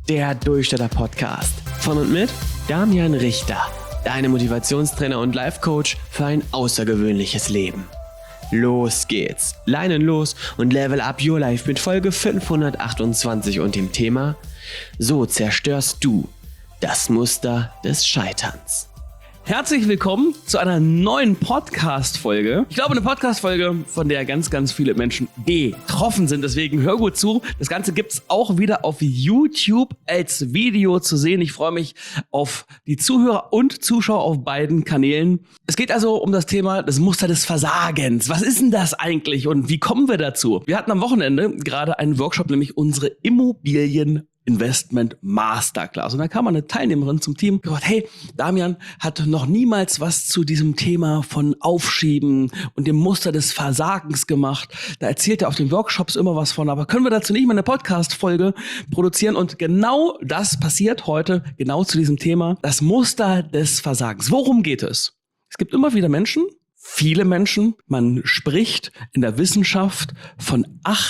Der Durchstarter-Podcast von und mit Damian Richter, deine Motivationstrainer und Life-Coach für ein außergewöhnliches Leben. Los geht's, Leinen los und level up your life mit Folge 528 und dem Thema: So zerstörst du das Muster des Scheiterns. Herzlich willkommen zu einer neuen Podcast-Folge. Ich glaube, eine Podcast-Folge, von der ganz, ganz viele Menschen betroffen sind. Deswegen hör gut zu. Das Ganze gibt's auch wieder auf YouTube als Video zu sehen. Ich freue mich auf die Zuhörer und Zuschauer auf beiden Kanälen. Es geht also um das Thema das Muster des Versagens. Was ist denn das eigentlich und wie kommen wir dazu? Wir hatten am Wochenende gerade einen Workshop, nämlich unsere Immobilien-Investment Masterclass. Und da kam eine Teilnehmerin zum Team und gesagt: Hey, Damian hat noch niemals was zu diesem Thema von Aufschieben und dem Muster des Versagens gemacht. Da erzählt er auf den Workshops immer was von, aber können wir dazu nicht mal eine Podcast-Folge produzieren? Und genau das passiert heute, genau zu diesem Thema, das Muster des Versagens. Worum geht es? Es gibt immer wieder Menschen, viele Menschen, man spricht in der Wissenschaft von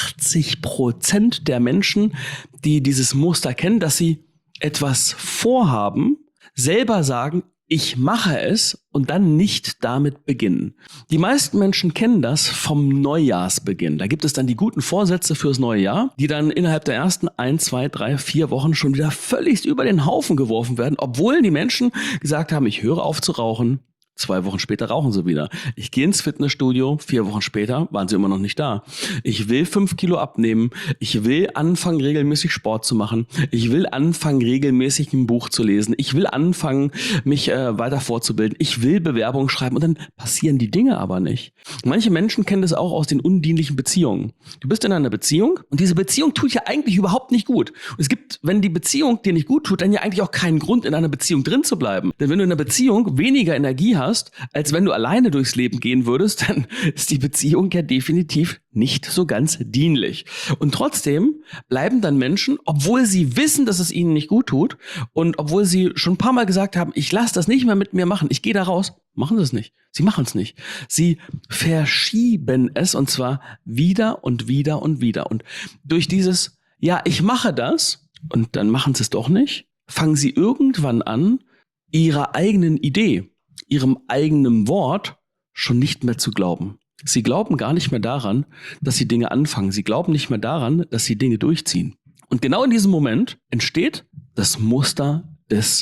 80% der Menschen, die dieses Muster kennen, dass sie etwas vorhaben, selber sagen, ich mache es und dann nicht damit beginnen. Die meisten Menschen kennen das vom Neujahrsbeginn. Da gibt es dann die guten Vorsätze fürs neue Jahr, die dann innerhalb der ersten 1, 2, 3, 4 Wochen schon wieder völlig über den Haufen geworfen werden, obwohl die Menschen gesagt haben, ich höre auf zu rauchen. 2 Wochen später rauchen sie wieder. Ich gehe ins Fitnessstudio, 4 Wochen später waren sie immer noch nicht da. Ich will 5 Kilo abnehmen. Ich will anfangen, regelmäßig Sport zu machen. Ich will anfangen, regelmäßig ein Buch zu lesen. Ich will anfangen, mich weiter fortzubilden. Ich will Bewerbungen schreiben und dann passieren die Dinge aber nicht. Manche Menschen kennen das auch aus den undienlichen Beziehungen. Du bist in einer Beziehung und diese Beziehung tut ja eigentlich überhaupt nicht gut. Und es gibt, wenn die Beziehung dir nicht gut tut, dann ja eigentlich auch keinen Grund, in einer Beziehung drin zu bleiben. Denn wenn du in einer Beziehung weniger Energie hast, als wenn du alleine durchs Leben gehen würdest, dann ist die Beziehung ja definitiv nicht so ganz dienlich. Und trotzdem bleiben dann Menschen, obwohl sie wissen, dass es ihnen nicht gut tut und obwohl sie schon ein paar Mal gesagt haben, ich lasse das nicht mehr mit mir machen, ich gehe da raus, machen sie es nicht. Sie machen es nicht. Sie verschieben es und zwar wieder und wieder und wieder. Und durch dieses, ja, ich mache das und dann machen sie es doch nicht, fangen sie irgendwann an, ihrer eigenen Idee, ihrem eigenen Wort schon nicht mehr zu glauben. Sie glauben gar nicht mehr daran, dass sie Dinge anfangen. Sie glauben nicht mehr daran, dass sie Dinge durchziehen. Und genau in diesem Moment entsteht das Muster des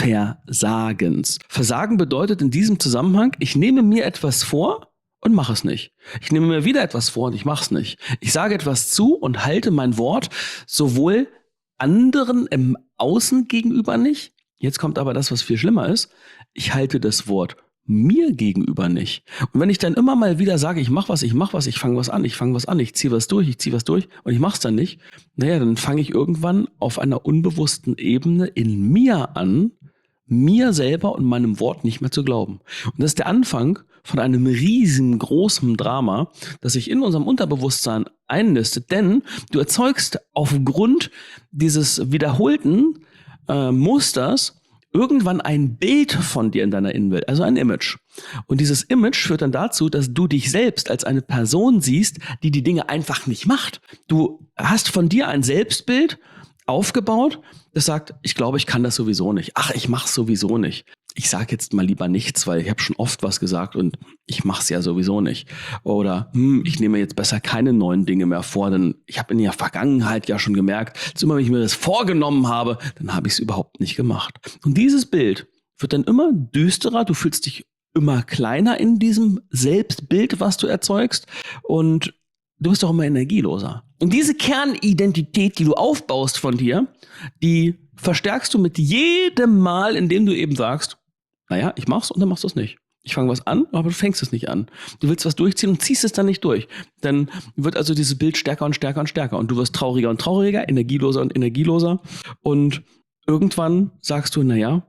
Versagens. Versagen bedeutet in diesem Zusammenhang, ich nehme mir etwas vor und mache es nicht. Ich nehme mir wieder etwas vor und ich mache es nicht. Ich sage etwas zu und halte mein Wort sowohl anderen im Außen gegenüber nicht. Jetzt kommt aber das, was viel schlimmer ist. Ich halte das Wort mir gegenüber nicht. Und wenn ich dann immer mal wieder sage, ich mache was, ich fange was an, ich ziehe was durch und ich mache es dann nicht, naja, dann fange ich irgendwann auf einer unbewussten Ebene in mir an, mir selber und meinem Wort nicht mehr zu glauben. Und das ist der Anfang von einem riesengroßen Drama, das sich in unserem Unterbewusstsein einnistet. Denn du erzeugst aufgrund dieses wiederholten Musters irgendwann ein Bild von dir in deiner Innenwelt, also ein Image. Und dieses Image führt dann dazu, dass du dich selbst als eine Person siehst, die die Dinge einfach nicht macht. Du hast von dir ein Selbstbild aufgebaut, das sagt, ich glaube, ich kann das sowieso nicht. Ach, ich mache es sowieso nicht. Ich sage jetzt mal lieber nichts, weil ich habe schon oft was gesagt und ich mache es ja sowieso nicht. Oder ich nehme jetzt besser keine neuen Dinge mehr vor, denn ich habe in der Vergangenheit ja schon gemerkt, dass immer, wenn ich mir das vorgenommen habe, dann habe ich es überhaupt nicht gemacht. Und dieses Bild wird dann immer düsterer, du fühlst dich immer kleiner in diesem Selbstbild, was du erzeugst und du bist auch immer energieloser. Und diese Kernidentität, die du aufbaust von dir, die verstärkst du mit jedem Mal, indem du eben sagst, naja, ich mach's und dann machst du es nicht. Ich fange was an, aber du fängst es nicht an. Du willst was durchziehen und ziehst es dann nicht durch. Dann wird also dieses Bild stärker und stärker und stärker und du wirst trauriger und trauriger, energieloser und energieloser und irgendwann sagst du, naja,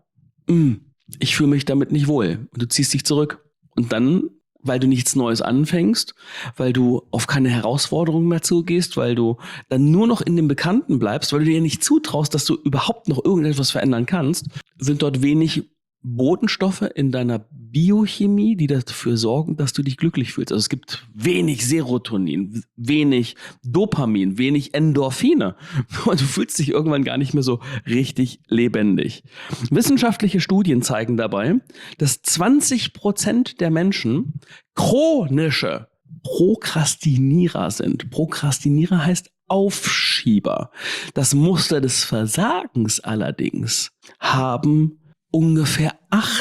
ich fühle mich damit nicht wohl und du ziehst dich zurück und dann, weil du nichts Neues anfängst, weil du auf keine Herausforderung mehr zugehst, weil du dann nur noch in dem Bekannten bleibst, weil du dir nicht zutraust, dass du überhaupt noch irgendetwas verändern kannst, sind dort wenig Botenstoffe in deiner Biochemie, die dafür sorgen, dass du dich glücklich fühlst. Also es gibt wenig Serotonin, wenig Dopamin, wenig Endorphine. Und du fühlst dich irgendwann gar nicht mehr so richtig lebendig. Wissenschaftliche Studien zeigen dabei, dass 20% der Menschen chronische Prokrastinierer sind. Prokrastinierer heißt Aufschieber. Das Muster des Versagens allerdings haben ungefähr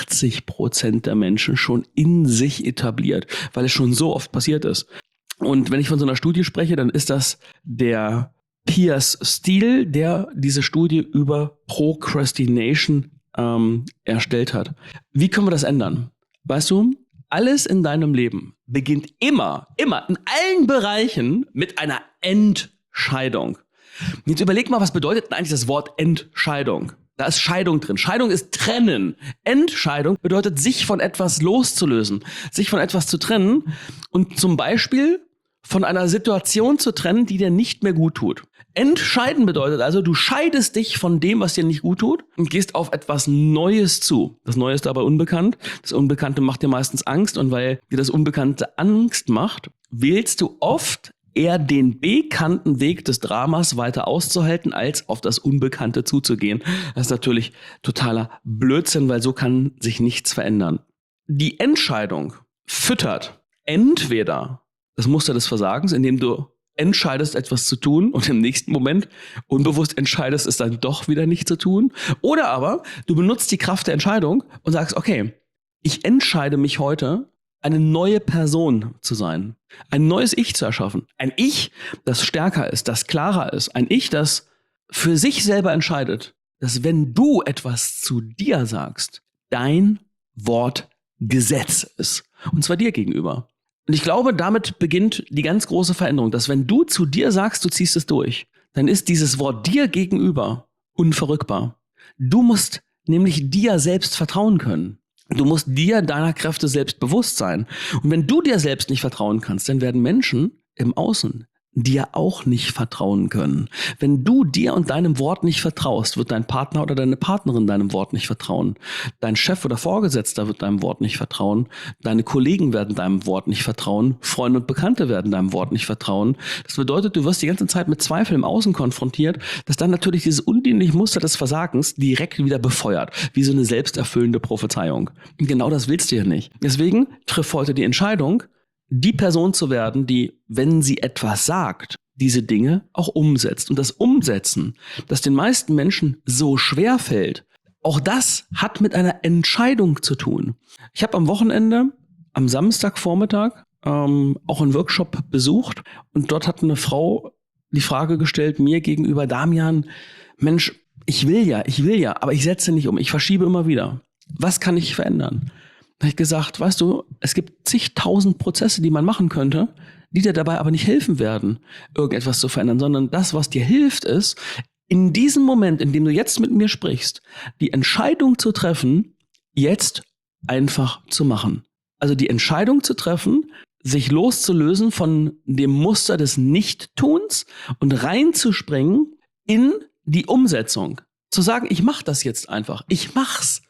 80% der Menschen schon in sich etabliert, weil es schon so oft passiert ist. Und wenn ich von so einer Studie spreche, dann ist das der Piers Steel, der diese Studie über Procrastination erstellt hat. Wie können wir das ändern? Weißt du, alles in deinem Leben beginnt immer, in allen Bereichen mit einer Entscheidung. Jetzt überleg mal, was bedeutet denn eigentlich das Wort Entscheidung? Da ist Scheidung drin. Scheidung ist trennen. Entscheidung bedeutet, sich von etwas loszulösen, sich von etwas zu trennen und zum Beispiel von einer Situation zu trennen, die dir nicht mehr gut tut. Entscheiden bedeutet also, du scheidest dich von dem, was dir nicht gut tut und gehst auf etwas Neues zu. Das Neue ist dabei unbekannt. Das Unbekannte macht dir meistens Angst und weil dir das Unbekannte Angst macht, wählst du oft eher den bekannten Weg des Dramas weiter auszuhalten, als auf das Unbekannte zuzugehen. Das ist natürlich totaler Blödsinn, weil so kann sich nichts verändern. Die Entscheidung füttert entweder das Muster des Versagens, indem du entscheidest, etwas zu tun und im nächsten Moment unbewusst entscheidest, es dann doch wieder nicht zu tun. Oder aber du benutzt die Kraft der Entscheidung und sagst, okay, ich entscheide mich heute, eine neue Person zu sein, ein neues Ich zu erschaffen. Ein Ich, das stärker ist, das klarer ist. Ein Ich, das für sich selber entscheidet, dass wenn du etwas zu dir sagst, dein Wort Gesetz ist. Und zwar dir gegenüber. Und ich glaube, damit beginnt die ganz große Veränderung, dass wenn du zu dir sagst, du ziehst es durch, dann ist dieses Wort dir gegenüber unverrückbar. Du musst nämlich dir selbst vertrauen können. Du musst dir deiner Kräfte selbst bewusst sein. Und wenn du dir selbst nicht vertrauen kannst, dann werden Menschen im Außen dir auch nicht vertrauen können. Wenn du dir und deinem Wort nicht vertraust, wird dein Partner oder deine Partnerin deinem Wort nicht vertrauen. Dein Chef oder Vorgesetzter wird deinem Wort nicht vertrauen. Deine Kollegen werden deinem Wort nicht vertrauen. Freunde und Bekannte werden deinem Wort nicht vertrauen. Das bedeutet, du wirst die ganze Zeit mit Zweifeln im Außen konfrontiert, dass dann natürlich dieses undienliche Muster des Versagens direkt wieder befeuert, wie so eine selbsterfüllende Prophezeiung. Und genau das willst du ja nicht. Deswegen triff heute die Entscheidung, die Person zu werden, die, wenn sie etwas sagt, diese Dinge auch umsetzt. Und das Umsetzen, das den meisten Menschen so schwer fällt, auch das hat mit einer Entscheidung zu tun. Ich habe am Wochenende, am Samstagvormittag, auch einen Workshop besucht und dort hat eine Frau die Frage gestellt, mir gegenüber, Damian, Mensch, ich will ja, aber ich setze nicht um, ich verschiebe immer wieder. Was kann ich verändern? Da habe ich gesagt, weißt du, es gibt zigtausend Prozesse, die man machen könnte, die dir dabei aber nicht helfen werden, irgendetwas zu verändern, sondern das, was dir hilft, ist, in diesem Moment, in dem du jetzt mit mir sprichst, die Entscheidung zu treffen, jetzt einfach zu machen. Also die Entscheidung zu treffen, sich loszulösen von dem Muster des Nichttuns und reinzuspringen in die Umsetzung. Zu sagen, ich mache das jetzt einfach. Ich mach's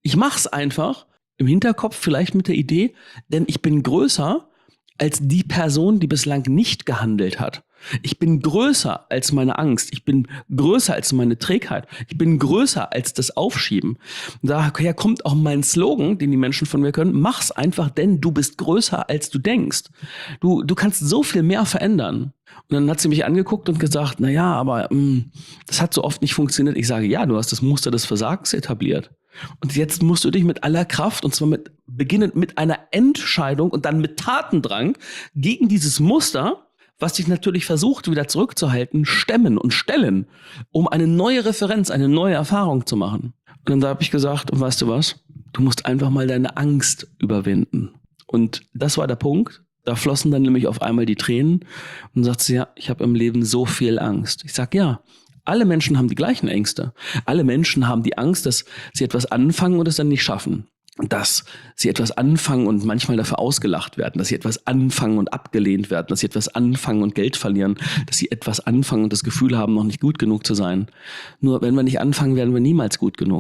einfach. Im Hinterkopf vielleicht mit der Idee, denn ich bin größer als die Person, die bislang nicht gehandelt hat. Ich bin größer als meine Angst. Ich bin größer als meine Trägheit. Ich bin größer als das Aufschieben. Daher kommt auch mein Slogan, den die Menschen von mir können. Mach's einfach, denn du bist größer, als du denkst. Du kannst so viel mehr verändern. Und dann hat sie mich angeguckt und gesagt, naja, aber das hat so oft nicht funktioniert. Ich sage, ja, du hast das Muster des Versagens etabliert. Und jetzt musst du dich mit aller Kraft, und zwar beginnend mit einer Entscheidung und dann mit Tatendrang gegen dieses Muster, was dich natürlich versucht, wieder zurückzuhalten, stemmen und stellen, um eine neue Referenz, eine neue Erfahrung zu machen. Und dann habe ich gesagt, und weißt du was? Du musst einfach mal deine Angst überwinden. Und das war der Punkt. Da flossen dann nämlich auf einmal die Tränen und sagt sie, ja, ich habe im Leben so viel Angst. Ich sag, ja. Alle Menschen haben die gleichen Ängste. Alle Menschen haben die Angst, dass sie etwas anfangen und es dann nicht schaffen. Dass sie etwas anfangen und manchmal dafür ausgelacht werden. Dass sie etwas anfangen und abgelehnt werden. Dass sie etwas anfangen und Geld verlieren. Dass sie etwas anfangen und das Gefühl haben, noch nicht gut genug zu sein. Nur wenn wir nicht anfangen, werden wir niemals gut genug.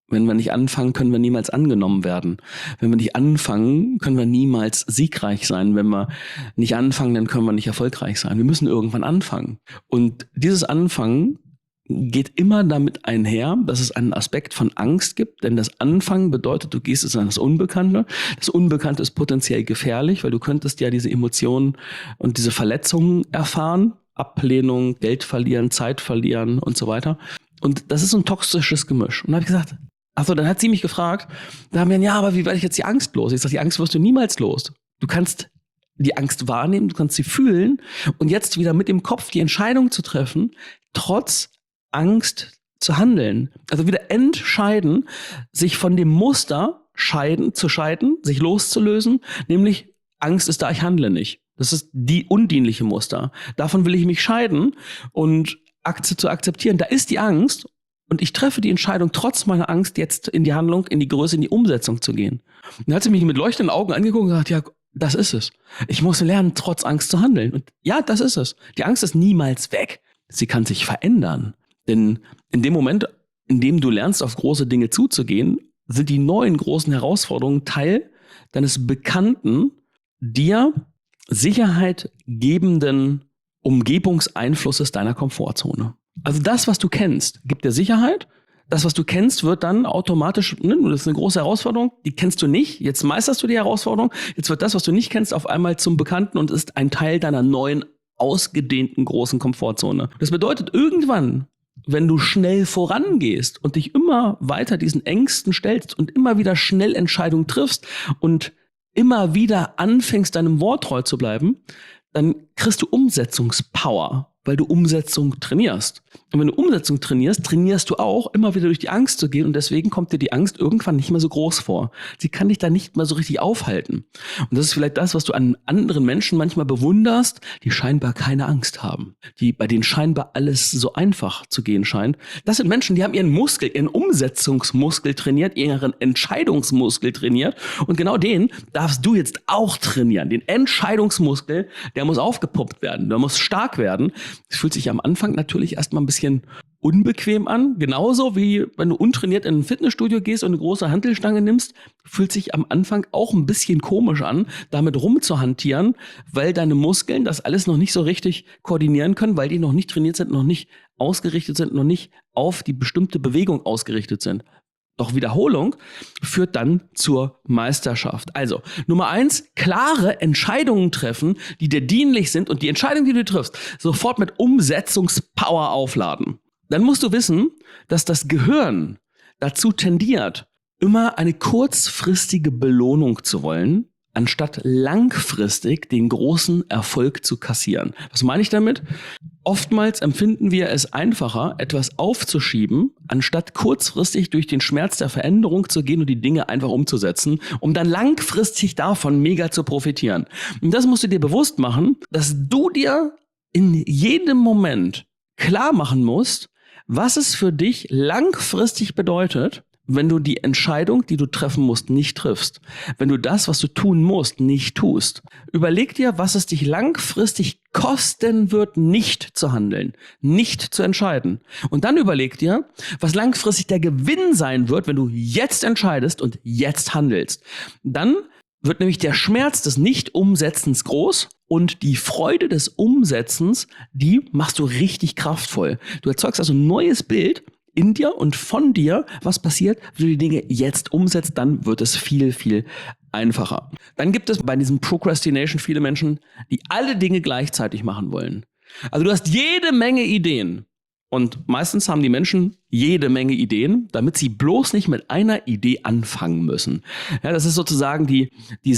Wenn wir nicht anfangen, können wir niemals angenommen werden. Wenn wir nicht anfangen, können wir niemals siegreich sein. Wenn wir nicht anfangen, dann können wir nicht erfolgreich sein. Wir müssen irgendwann anfangen. Und dieses Anfangen geht immer damit einher, dass es einen Aspekt von Angst gibt. Denn das Anfangen bedeutet, du gehst jetzt an das Unbekannte. Das Unbekannte ist potenziell gefährlich, weil du könntest ja diese Emotionen und diese Verletzungen erfahren. Ablehnung, Geld verlieren, Zeit verlieren und so weiter. Und das ist so ein toxisches Gemisch. Und da habe ich gesagt, achso, dann hat sie mich gefragt, da haben wir, ja, aber wie werde ich jetzt die Angst los? Ich sage, die Angst wirst du niemals los. Du kannst die Angst wahrnehmen, du kannst sie fühlen und jetzt wieder mit dem Kopf die Entscheidung zu treffen, trotz Angst zu handeln. Also wieder entscheiden, sich von dem Muster zu scheiden, sich loszulösen, nämlich Angst ist da, ich handle nicht. Das ist die undienliche Muster. Davon will ich mich scheiden und zu akzeptieren, da ist die Angst und ich treffe die Entscheidung, trotz meiner Angst jetzt in die Handlung, in die Größe, in die Umsetzung zu gehen. Und dann hat sie mich mit leuchtenden Augen angeguckt und gesagt, ja, das ist es. Ich muss lernen, trotz Angst zu handeln. Und ja, das ist es. Die Angst ist niemals weg. Sie kann sich verändern. Denn in dem Moment, in dem du lernst, auf große Dinge zuzugehen, sind die neuen großen Herausforderungen Teil deines bekannten, dir Sicherheit gebenden Umgebungseinflusses deiner Komfortzone. Also das, was du kennst, gibt dir Sicherheit. Das, was du kennst, wird dann automatisch, das ist eine große Herausforderung, die kennst du nicht, jetzt meisterst du die Herausforderung, jetzt wird das, was du nicht kennst, auf einmal zum Bekannten und ist ein Teil deiner neuen, ausgedehnten, großen Komfortzone. Das bedeutet, irgendwann, wenn du schnell vorangehst und dich immer weiter diesen Ängsten stellst und immer wieder schnell Entscheidungen triffst und immer wieder anfängst, deinem Wort treu zu bleiben, dann kriegst du Umsetzungspower, weil du Umsetzung trainierst. Und wenn du Umsetzung trainierst, trainierst du auch, immer wieder durch die Angst zu gehen. Und deswegen kommt dir die Angst irgendwann nicht mehr so groß vor. Sie kann dich da nicht mehr so richtig aufhalten. Und das ist vielleicht das, was du an anderen Menschen manchmal bewunderst, die scheinbar keine Angst haben. Bei denen scheinbar alles so einfach zu gehen scheint. Das sind Menschen, die haben ihren Umsetzungsmuskel trainiert, ihren Entscheidungsmuskel trainiert. Und genau den darfst du jetzt auch trainieren. Den Entscheidungsmuskel, der muss aufgepumpt werden, der muss stark werden. Es fühlt sich am Anfang natürlich erstmal ein bisschen unbequem an. Genauso wie wenn du untrainiert in ein Fitnessstudio gehst und eine große Hantelstange nimmst, fühlt sich am Anfang auch ein bisschen komisch an, damit rumzuhantieren, weil deine Muskeln das alles noch nicht so richtig koordinieren können, weil die noch nicht trainiert sind, noch nicht ausgerichtet sind, noch nicht auf die bestimmte Bewegung ausgerichtet sind. Doch Wiederholung führt dann zur Meisterschaft. Also, Nummer 1, klare Entscheidungen treffen, die dir dienlich sind und die Entscheidung, die du triffst, sofort mit Umsetzungspower aufladen. Dann musst du wissen, dass das Gehirn dazu tendiert, immer eine kurzfristige Belohnung zu wollen, anstatt langfristig den großen Erfolg zu kassieren. Was meine ich damit? Oftmals empfinden wir es einfacher, etwas aufzuschieben, anstatt kurzfristig durch den Schmerz der Veränderung zu gehen und die Dinge einfach umzusetzen, um dann langfristig davon mega zu profitieren. Und das musst du dir bewusst machen, dass du dir in jedem Moment klar machen musst, was es für dich langfristig bedeutet, wenn du die Entscheidung, die du treffen musst, nicht triffst. Wenn du das, was du tun musst, nicht tust. Überleg dir, was es dich langfristig kosten wird, nicht zu handeln, nicht zu entscheiden. Und dann überleg dir, was langfristig der Gewinn sein wird, wenn du jetzt entscheidest und jetzt handelst. Dann wird nämlich der Schmerz des Nicht-Umsetzens groß und die Freude des Umsetzens, die machst du richtig kraftvoll. Du erzeugst also ein neues Bild in dir und von dir, was passiert, wenn du die Dinge jetzt umsetzt, dann wird es viel, viel einfacher. Dann gibt es bei diesem Procrastination viele Menschen, die alle Dinge gleichzeitig machen wollen. Also du hast jede Menge Ideen und meistens haben die Menschen jede Menge Ideen, damit sie bloß nicht mit einer Idee anfangen müssen. Ja, das ist sozusagen die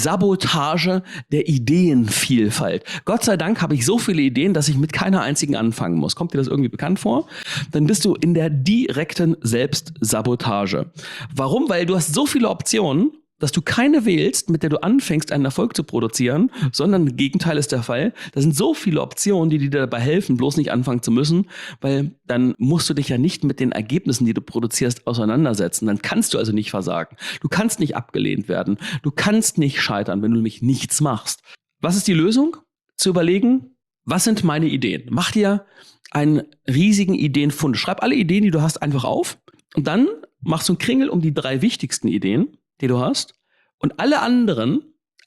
Sabotage der Ideenvielfalt. Gott sei Dank habe ich so viele Ideen, dass ich mit keiner einzigen anfangen muss. Kommt dir das irgendwie bekannt vor? Dann bist du in der direkten Selbstsabotage. Warum? Weil du hast so viele Optionen, dass du keine wählst, mit der du anfängst, einen Erfolg zu produzieren, sondern das Gegenteil ist der Fall. Da sind so viele Optionen, die dir dabei helfen, bloß nicht anfangen zu müssen, weil dann musst du dich ja nicht mit den Ergebnissen, die du produzierst, auseinandersetzen. Dann kannst du also nicht versagen. Du kannst nicht abgelehnt werden. Du kannst nicht scheitern, wenn du nämlich nichts machst. Was ist die Lösung? Zu überlegen, was sind meine Ideen? Mach dir einen riesigen Ideenfund. Schreib alle Ideen, die du hast, einfach auf und dann machst du einen Kringel um die 3 wichtigsten Ideen, die du hast, und alle anderen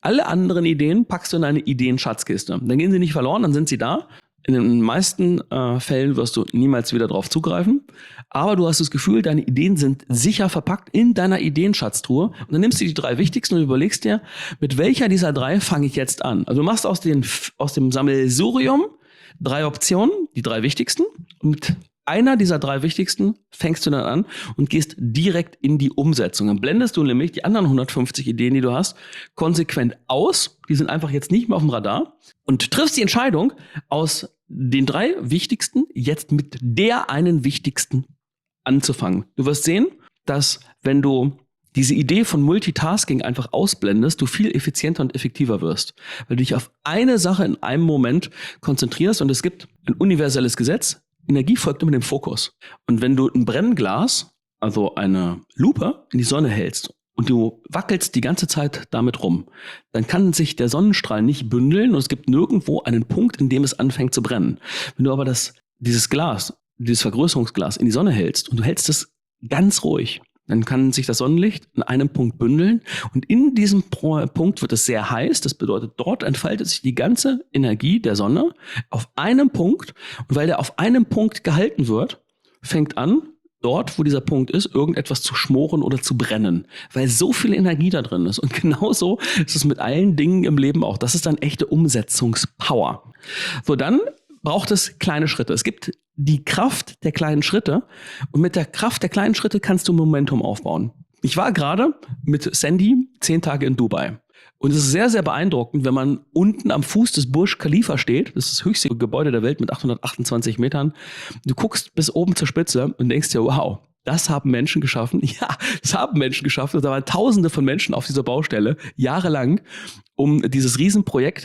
Ideen packst du in eine Ideenschatzkiste. Dann gehen sie nicht verloren, dann sind sie da. In den meisten Fällen wirst du niemals wieder drauf zugreifen. Aber du hast das Gefühl, deine Ideen sind sicher verpackt in deiner Ideenschatztruhe. Und dann nimmst du die 3 wichtigsten und überlegst dir, mit welcher dieser 3 fange ich jetzt an? Also du machst aus dem Sammelsurium 3 Optionen, die 3 wichtigsten. Und mit einer dieser 3 wichtigsten fängst du dann an und gehst direkt in die Umsetzung. Dann blendest du nämlich die anderen 150 Ideen, die du hast, konsequent aus. Die sind einfach jetzt nicht mehr auf dem Radar. Und triffst die Entscheidung, aus den 3 wichtigsten jetzt mit der einen wichtigsten anzufangen. Du wirst sehen, dass wenn du diese Idee von Multitasking einfach ausblendest, du viel effizienter und effektiver wirst, weil du dich auf eine Sache in einem Moment konzentrierst. Und es gibt ein universelles Gesetz: Energie folgt immer dem Fokus. Und wenn du ein Brennglas, also eine Lupe, in die Sonne hältst und du wackelst die ganze Zeit damit rum, dann kann sich der Sonnenstrahl nicht bündeln und es gibt nirgendwo einen Punkt, in dem es anfängt zu brennen. Wenn du aber dieses Vergrößerungsglas in die Sonne hältst und du hältst es ganz ruhig, dann kann sich das Sonnenlicht in einem Punkt bündeln und in diesem Punkt wird es sehr heiß. Das bedeutet, dort entfaltet sich die ganze Energie der Sonne auf einem Punkt. Und weil der auf einem Punkt gehalten wird, fängt an, dort, wo dieser Punkt ist, irgendetwas zu schmoren oder zu brennen, weil so viel Energie da drin ist. Und genauso ist es mit allen Dingen im Leben auch. Das ist dann echte Umsetzungspower. So, dann braucht es kleine Schritte. Es gibt die Kraft der kleinen Schritte und mit der Kraft der kleinen Schritte kannst du Momentum aufbauen. Ich war gerade mit Sandy 10 Tage in Dubai und es ist sehr, sehr beeindruckend, wenn man unten am Fuß des Burj Khalifa steht. Das ist das höchste Gebäude der Welt mit 828 Metern. Du guckst bis oben zur Spitze und denkst dir, wow, das haben Menschen geschaffen. Ja, das haben Menschen geschaffen. Und da waren Tausende von Menschen auf dieser Baustelle, jahrelang, um dieses Riesenprojekt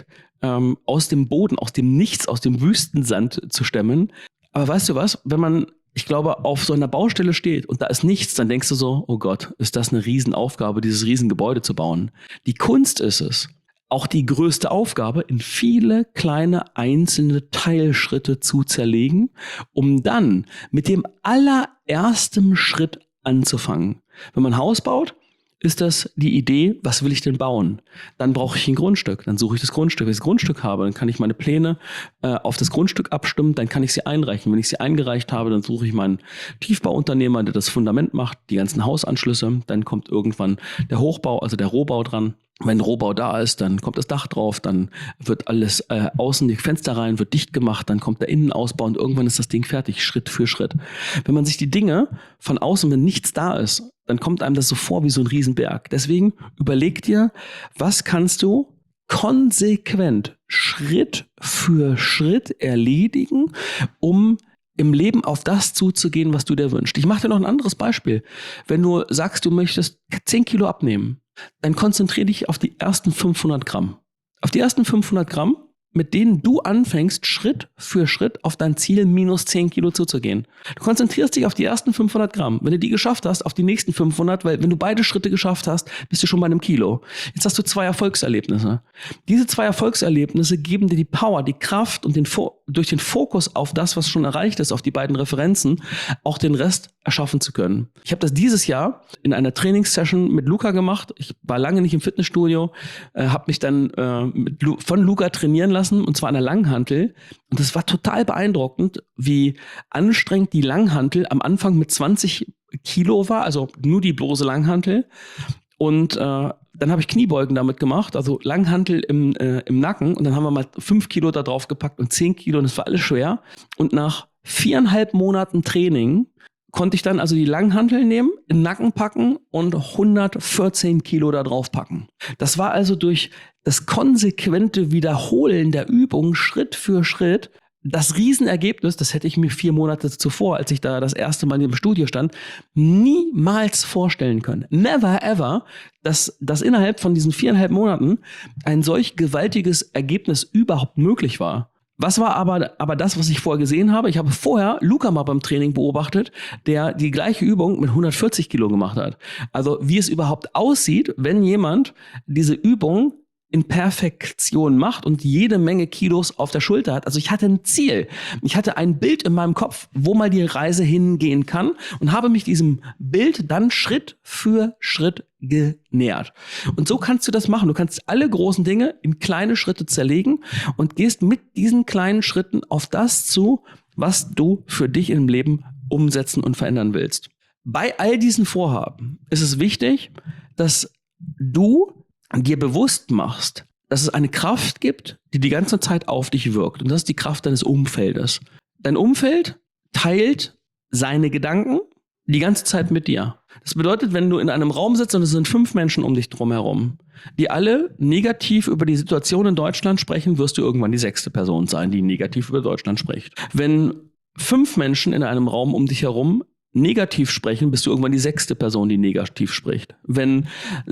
aus dem Boden, aus dem Nichts, aus dem Wüstensand zu stemmen. Aber weißt du was, wenn man, ich glaube, auf so einer Baustelle steht und da ist nichts, dann denkst du so, oh Gott, ist das eine Riesenaufgabe, dieses Riesengebäude zu bauen. Die Kunst ist es, auch die größte Aufgabe in viele kleine einzelne Teilschritte zu zerlegen, um dann mit dem allerersten Schritt anzufangen. Wenn man ein Haus baut, ist das die Idee, was will ich denn bauen? Dann brauche ich ein Grundstück, dann suche ich das Grundstück. Wenn ich das Grundstück habe, dann kann ich meine Pläne auf das Grundstück abstimmen, dann kann ich sie einreichen. Wenn ich sie eingereicht habe, dann suche ich meinen Tiefbauunternehmer, der das Fundament macht, die ganzen Hausanschlüsse, dann kommt irgendwann der Hochbau, also der Rohbau dran. Wenn Rohbau da ist, dann kommt das Dach drauf, dann wird alles außen, die Fenster rein, wird dicht gemacht, dann kommt der Innenausbau und irgendwann ist das Ding fertig, Schritt für Schritt. Wenn man sich die Dinge von außen, wenn nichts da ist, dann kommt einem das so vor wie so ein Riesenberg. Deswegen überleg dir, was kannst du konsequent Schritt für Schritt erledigen, um im Leben auf das zuzugehen, was du dir wünschst. Ich mache dir noch ein anderes Beispiel. Wenn du sagst, du möchtest 10 Kilo abnehmen, dann konzentriere dich auf die ersten 500 Gramm. Auf die ersten 500 Gramm, mit denen du anfängst, Schritt für Schritt auf dein Ziel minus 10 Kilo zuzugehen. Du konzentrierst dich auf die ersten 500 Gramm. Wenn du die geschafft hast, auf die nächsten 500, weil wenn du beide Schritte geschafft hast, bist du schon bei einem Kilo. Jetzt hast du 2 Erfolgserlebnisse. Diese 2 Erfolgserlebnisse geben dir die Power, die Kraft und durch den Fokus auf das, was schon erreicht ist, auf die beiden Referenzen, auch den Rest erschaffen zu können. Ich habe das dieses Jahr in einer Trainingssession mit Luca gemacht. Ich war lange nicht im Fitnessstudio, habe mich dann von Luca trainieren lassen, und zwar an der Langhantel. Und es war total beeindruckend, wie anstrengend die Langhantel am Anfang mit 20 Kilo war, also nur die bloße Langhantel. Und dann habe ich Kniebeugen damit gemacht, also Langhantel im Nacken. Und dann haben wir mal 5 Kilo da drauf gepackt und 10 Kilo und es war alles schwer. Und nach 4,5 Monaten Training konnte ich dann also die Langhantel nehmen, in den Nacken packen und 114 Kilo da drauf packen. Das war also durch das konsequente Wiederholen der Übung Schritt für Schritt das Riesenergebnis, das hätte ich mir 4 Monate zuvor, als ich da das erste Mal im Studio stand, niemals vorstellen können. Never ever, dass innerhalb von diesen 4,5 Monaten ein solch gewaltiges Ergebnis überhaupt möglich war. Was war aber das, was ich vorher gesehen habe? Ich habe vorher Luca mal beim Training beobachtet, der die gleiche Übung mit 140 Kilo gemacht hat. Also wie es überhaupt aussieht, wenn jemand diese Übung in Perfektion macht und jede Menge Kilos auf der Schulter hat. Also ich hatte ein Ziel. Ich hatte ein Bild in meinem Kopf, wo mal die Reise hingehen kann und habe mich diesem Bild dann Schritt für Schritt genähert. Und so kannst du das machen. Du kannst alle großen Dinge in kleine Schritte zerlegen und gehst mit diesen kleinen Schritten auf das zu, was du für dich im Leben umsetzen und verändern willst. Bei all diesen Vorhaben ist es wichtig, dass du dir bewusst machst, dass es eine Kraft gibt, die die ganze Zeit auf dich wirkt. Und das ist die Kraft deines Umfeldes. Dein Umfeld teilt seine Gedanken die ganze Zeit mit dir. Das bedeutet, wenn du in einem Raum sitzt und es sind 5 Menschen um dich drumherum, die alle negativ über die Situation in Deutschland sprechen, wirst du irgendwann die 6. Person sein, die negativ über Deutschland spricht. Wenn 5 Menschen in einem Raum um dich herum negativ sprechen, bist du irgendwann die 6. Person, die negativ spricht. Wenn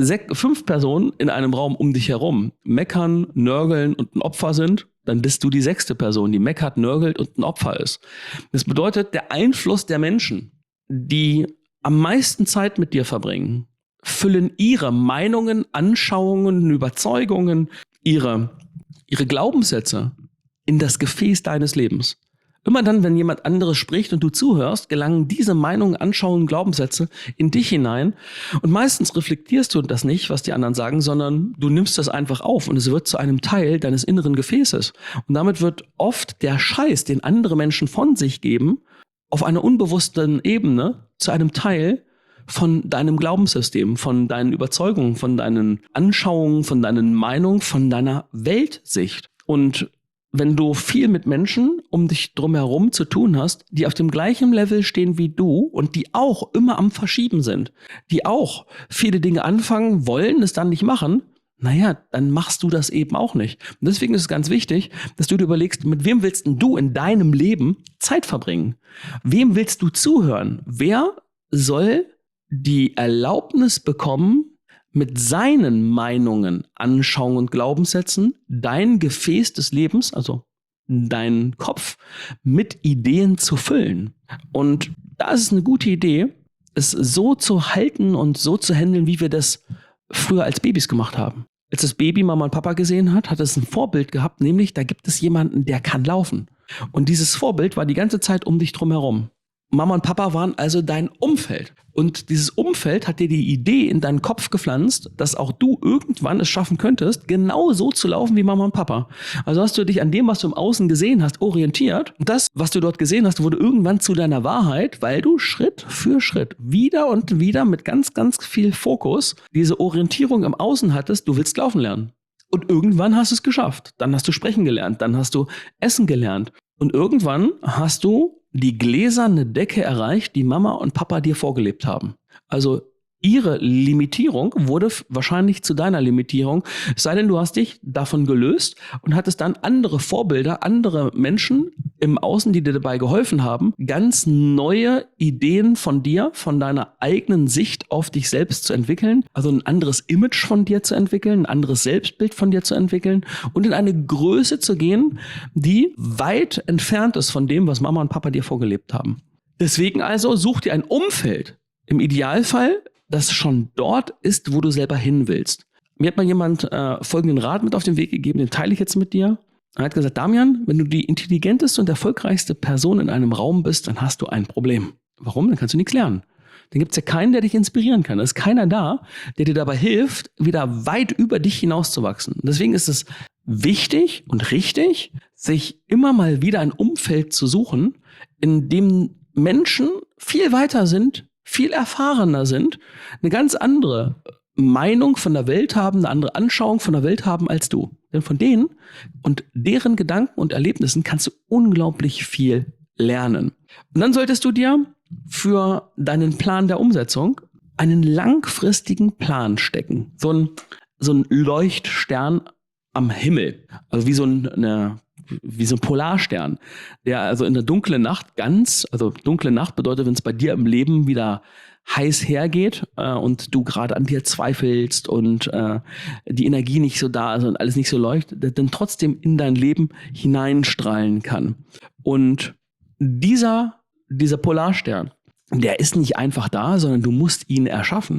5 Personen in einem Raum um dich herum meckern, nörgeln und ein Opfer sind, dann bist du die 6. Person, die meckert, nörgelt und ein Opfer ist. Das bedeutet, der Einfluss der Menschen, die am meisten Zeit mit dir verbringen, füllen ihre Meinungen, Anschauungen, Überzeugungen, ihre Glaubenssätze in das Gefäß deines Lebens. Immer dann, wenn jemand anderes spricht und du zuhörst, gelangen diese Meinungen, Anschauungen, Glaubenssätze in dich hinein. Und meistens reflektierst du das nicht, was die anderen sagen, sondern du nimmst das einfach auf und es wird zu einem Teil deines inneren Gefäßes. Und damit wird oft der Scheiß, den andere Menschen von sich geben, auf einer unbewussten Ebene zu einem Teil von deinem Glaubenssystem, von deinen Überzeugungen, von deinen Anschauungen, von deinen Meinungen, von deiner Weltsicht. Und wenn du viel mit Menschen um dich drumherum zu tun hast, die auf dem gleichen Level stehen wie du und die auch immer am Verschieben sind, die auch viele Dinge anfangen, wollen, es dann nicht machen, naja, dann machst du das eben auch nicht. Und deswegen ist es ganz wichtig, dass du dir überlegst, mit wem willst denn du in deinem Leben Zeit verbringen? Wem willst du zuhören? Wer soll die Erlaubnis bekommen, mit seinen Meinungen, Anschauungen und Glaubenssätzen dein Gefäß des Lebens, also deinen Kopf, mit Ideen zu füllen? Und da ist es eine gute Idee, es so zu halten und so zu handeln, wie wir das früher als Babys gemacht haben. Als das Baby Mama und Papa gesehen hat es ein Vorbild gehabt, nämlich da gibt es jemanden, der kann laufen. Und dieses Vorbild war die ganze Zeit um dich drum herum. Mama und Papa waren also dein Umfeld. Und dieses Umfeld hat dir die Idee in deinen Kopf gepflanzt, dass auch du irgendwann es schaffen könntest, genau so zu laufen wie Mama und Papa. Also hast du dich an dem, was du im Außen gesehen hast, orientiert. Und das, was du dort gesehen hast, wurde irgendwann zu deiner Wahrheit, weil du Schritt für Schritt wieder und wieder mit ganz, ganz viel Fokus diese Orientierung im Außen hattest, du willst laufen lernen. Und irgendwann hast du es geschafft. Dann hast du sprechen gelernt, dann hast du essen gelernt. Und irgendwann hast du die gläserne Decke erreicht, die Mama und Papa dir vorgelebt haben. Also ihre Limitierung wurde wahrscheinlich zu deiner Limitierung, es sei denn, du hast dich davon gelöst und hattest dann andere Vorbilder, andere Menschen im Außen, die dir dabei geholfen haben, ganz neue Ideen von dir, von deiner eigenen Sicht auf dich selbst zu entwickeln, also ein anderes Image von dir zu entwickeln, ein anderes Selbstbild von dir zu entwickeln und in eine Größe zu gehen, die weit entfernt ist von dem, was Mama und Papa dir vorgelebt haben. Deswegen also such dir ein Umfeld, im Idealfall, das schon dort ist, wo du selber hin willst. Mir hat mal jemand folgenden Rat mit auf den Weg gegeben, den teile ich jetzt mit dir. Er hat gesagt, Damian, wenn du die intelligenteste und erfolgreichste Person in einem Raum bist, dann hast du ein Problem. Warum? Dann kannst du nichts lernen. Dann gibt es ja keinen, der dich inspirieren kann. Da ist keiner da, der dir dabei hilft, wieder weit über dich hinauszuwachsen. Deswegen ist es wichtig und richtig, sich immer mal wieder ein Umfeld zu suchen, in dem Menschen viel weiter sind, viel erfahrener sind, eine ganz andere Meinung von der Welt haben, eine andere Anschauung von der Welt haben als du. Denn von denen und deren Gedanken und Erlebnissen kannst du unglaublich viel lernen. Und dann solltest du dir für deinen Plan der Umsetzung einen langfristigen Plan stecken. So ein Leuchtstern am Himmel. Also wie so ein Polarstern, der also in der dunklen Nacht also dunkle Nacht bedeutet, wenn es bei dir im Leben wieder heiß hergeht und du gerade an dir zweifelst und die Energie nicht so da ist und alles nicht so leuchtet, dann trotzdem in dein Leben hineinstrahlen kann. Und dieser Polarstern, der ist nicht einfach da, sondern du musst ihn erschaffen.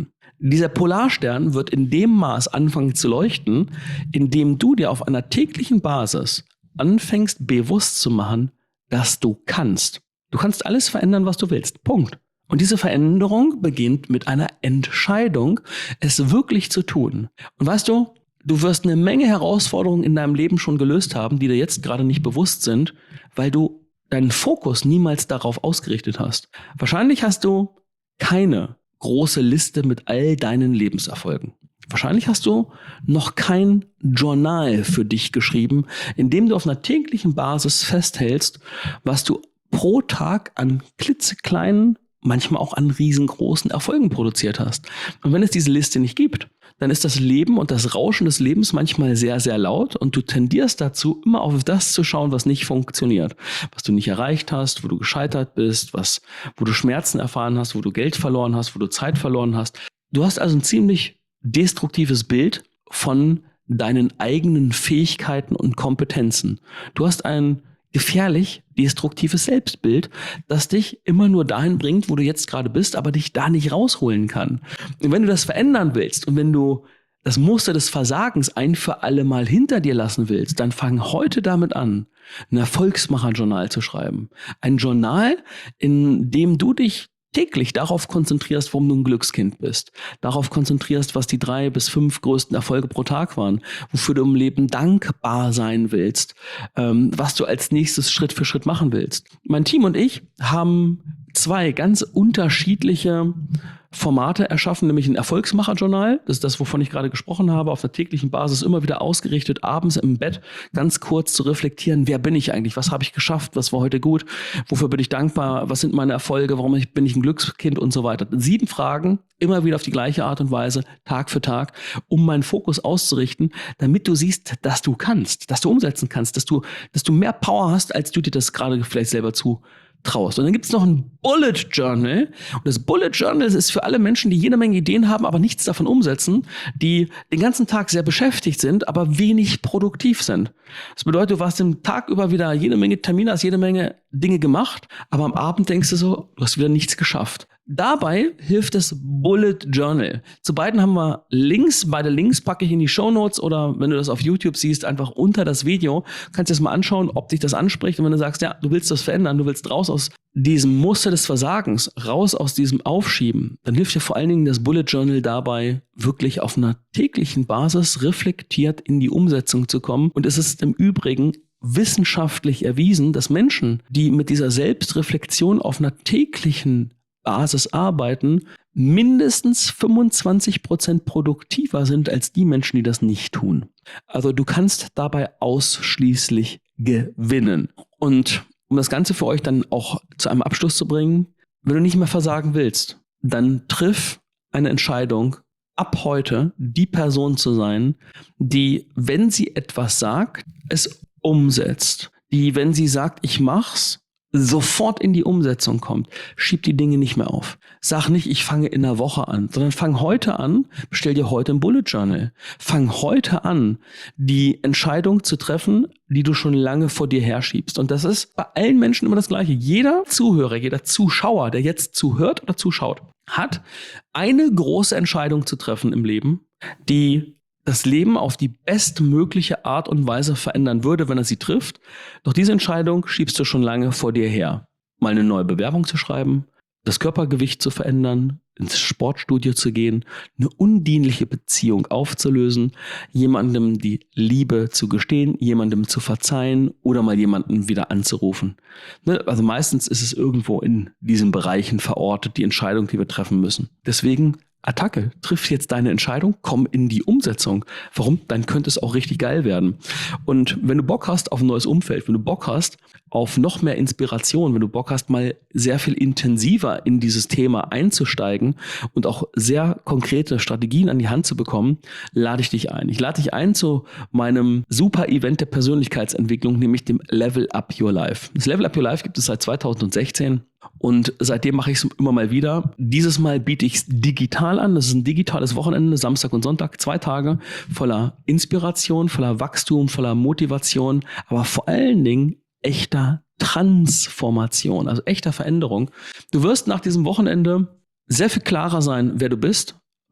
Dieser Polarstern wird in dem Maß anfangen zu leuchten, indem du dir auf einer täglichen Basis anfängst bewusst zu machen, dass du kannst. Du kannst alles verändern, was du willst. Punkt. Und diese Veränderung beginnt mit einer Entscheidung, es wirklich zu tun. Und weißt du, du wirst eine Menge Herausforderungen in deinem Leben schon gelöst haben, die dir jetzt gerade nicht bewusst sind, weil du deinen Fokus niemals darauf ausgerichtet hast. Wahrscheinlich hast du keine große Liste mit all deinen Lebenserfolgen. Wahrscheinlich hast du noch kein Journal für dich geschrieben, in dem du auf einer täglichen Basis festhältst, was du pro Tag an klitzekleinen, manchmal auch an riesengroßen Erfolgen produziert hast. Und wenn es diese Liste nicht gibt, dann ist das Leben und das Rauschen des Lebens manchmal sehr, sehr laut und du tendierst dazu, immer auf das zu schauen, was nicht funktioniert, was du nicht erreicht hast, wo du gescheitert bist, wo du Schmerzen erfahren hast, wo du Geld verloren hast, wo du Zeit verloren hast. Du hast also ein ziemlich destruktives Bild von deinen eigenen Fähigkeiten und Kompetenzen. Du hast ein gefährlich destruktives Selbstbild, das dich immer nur dahin bringt, wo du jetzt gerade bist, aber dich da nicht rausholen kann. Und wenn du das verändern willst und wenn du das Muster des Versagens ein für alle Mal hinter dir lassen willst, dann fang heute damit an, ein Erfolgsmacher-Journal zu schreiben. Ein Journal, in dem du dich täglich darauf konzentrierst, warum du ein Glückskind bist. Darauf konzentrierst, was die 3 bis 5 größten Erfolge pro Tag waren, wofür du im Leben dankbar sein willst, was du als nächstes Schritt für Schritt machen willst. Mein Team und ich haben 2 ganz unterschiedliche Formate erschaffen, nämlich ein Erfolgsmacher-Journal, das ist das, wovon ich gerade gesprochen habe, auf einer täglichen Basis immer wieder ausgerichtet, abends im Bett ganz kurz zu reflektieren, wer bin ich eigentlich, was habe ich geschafft, was war heute gut, wofür bin ich dankbar, was sind meine Erfolge, warum bin ich ein Glückskind und so weiter. 7 Fragen, immer wieder auf die gleiche Art und Weise, Tag für Tag, um meinen Fokus auszurichten, damit du siehst, dass du kannst, dass du umsetzen kannst, dass du mehr Power hast, als du dir das gerade vielleicht selber zutraust. Und dann gibt es noch ein Bullet Journal. Und das Bullet Journal ist für alle Menschen, die jede Menge Ideen haben, aber nichts davon umsetzen, die den ganzen Tag sehr beschäftigt sind, aber wenig produktiv sind. Das bedeutet, du warst den Tag über wieder jede Menge Termine, hast jede Menge Dinge gemacht, aber am Abend denkst du so, du hast wieder nichts geschafft. Dabei hilft das Bullet Journal. Zu beiden haben wir Links. Beide Links packe ich in die Shownotes oder wenn du das auf YouTube siehst, einfach unter das Video. Kannst dir das mal anschauen, ob dich das anspricht. Und wenn du sagst, ja, du willst das verändern, du willst raus aus diesem Muster des Versagens, raus aus diesem Aufschieben, dann hilft dir vor allen Dingen das Bullet Journal dabei, wirklich auf einer täglichen Basis reflektiert in die Umsetzung zu kommen. Und es ist im Übrigen wissenschaftlich erwiesen, dass Menschen, die mit dieser Selbstreflexion auf einer täglichen Basis arbeiten, mindestens 25% produktiver sind als die Menschen, die das nicht tun. Also du kannst dabei ausschließlich gewinnen. Und um das Ganze für euch dann auch zu einem Abschluss zu bringen, wenn du nicht mehr versagen willst, dann triff eine Entscheidung, ab heute die Person zu sein, die, wenn sie etwas sagt, es umsetzt. Die, wenn sie sagt, ich mach's, sofort in die Umsetzung kommt. Schieb die Dinge nicht mehr auf. Sag nicht, ich fange in einer Woche an, sondern fang heute an, bestell dir heute ein Bullet Journal. Fang heute an, die Entscheidung zu treffen, die du schon lange vor dir herschiebst. Und das ist bei allen Menschen immer das Gleiche. Jeder Zuhörer, jeder Zuschauer, der jetzt zuhört oder zuschaut, hat eine große Entscheidung zu treffen im Leben, die das Leben auf die bestmögliche Art und Weise verändern würde, wenn er sie trifft. Doch diese Entscheidung schiebst du schon lange vor dir her. Mal eine neue Bewerbung zu schreiben, das Körpergewicht zu verändern, ins Sportstudio zu gehen, eine undienliche Beziehung aufzulösen, jemandem die Liebe zu gestehen, jemandem zu verzeihen oder mal jemanden wieder anzurufen. Also meistens ist es irgendwo in diesen Bereichen verortet, die Entscheidung, die wir treffen müssen. Deswegen Attacke, triff jetzt deine Entscheidung, komm in die Umsetzung. Warum? Dann könnte es auch richtig geil werden. Und wenn du Bock hast auf ein neues Umfeld, wenn du Bock hast auf noch mehr Inspiration, wenn du Bock hast, mal sehr viel intensiver in dieses Thema einzusteigen und auch sehr konkrete Strategien an die Hand zu bekommen, lade ich dich ein. Ich lade dich ein zu meinem super Event der Persönlichkeitsentwicklung, nämlich dem Level Up Your Life. Das Level Up Your Life gibt es seit 2016. Und seitdem mache ich es immer mal wieder. Dieses Mal biete ich es digital an. Das ist ein digitales Wochenende, Samstag und Sonntag, 2 Tage voller Inspiration, voller Wachstum, voller Motivation, aber vor allen Dingen echter Transformation, also echter Veränderung. Du wirst nach diesem Wochenende sehr viel klarer sein, wer du bist,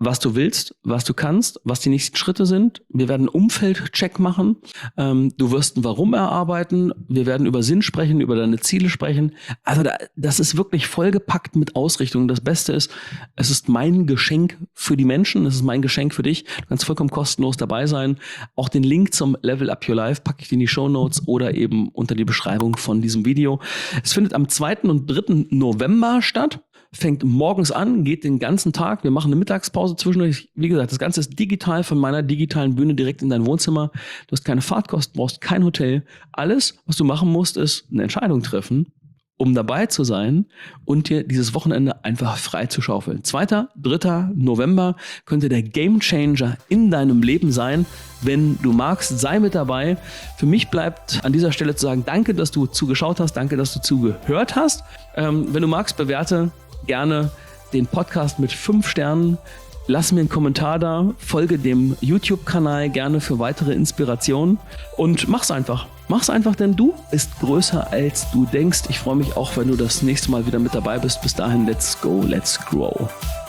was du willst, was du kannst, was die nächsten Schritte sind. Wir werden einen Umfeldcheck machen. Du wirst ein Warum erarbeiten. Wir werden über Sinn sprechen, über deine Ziele sprechen. Also das ist wirklich vollgepackt mit Ausrichtung. Das Beste ist, es ist mein Geschenk für die Menschen. Es ist mein Geschenk für dich. Du kannst vollkommen kostenlos dabei sein. Auch den Link zum Level Up Your Life packe ich in die Shownotes oder eben unter die Beschreibung von diesem Video. Es findet am 2. und 3. November statt. Fängt morgens an, geht den ganzen Tag. Wir machen eine Mittagspause zwischendurch. Wie gesagt, das Ganze ist digital von meiner digitalen Bühne direkt in dein Wohnzimmer. Du hast keine Fahrtkosten, brauchst kein Hotel. Alles, was du machen musst, ist eine Entscheidung treffen, um dabei zu sein und dir dieses Wochenende einfach frei zu schaufeln. 2., 3. November könnte der Gamechanger in deinem Leben sein. Wenn du magst, sei mit dabei. Für mich bleibt an dieser Stelle zu sagen, danke, dass du zugeschaut hast, danke, dass du zugehört hast. Wenn du magst, bewerte gerne den Podcast mit 5 Sternen. Lass mir einen Kommentar da, folge dem YouTube-Kanal gerne für weitere Inspirationen und mach's einfach. Mach's einfach, denn du bist größer als du denkst. Ich freue mich auch, wenn du das nächste Mal wieder mit dabei bist. Bis dahin, let's go, let's grow.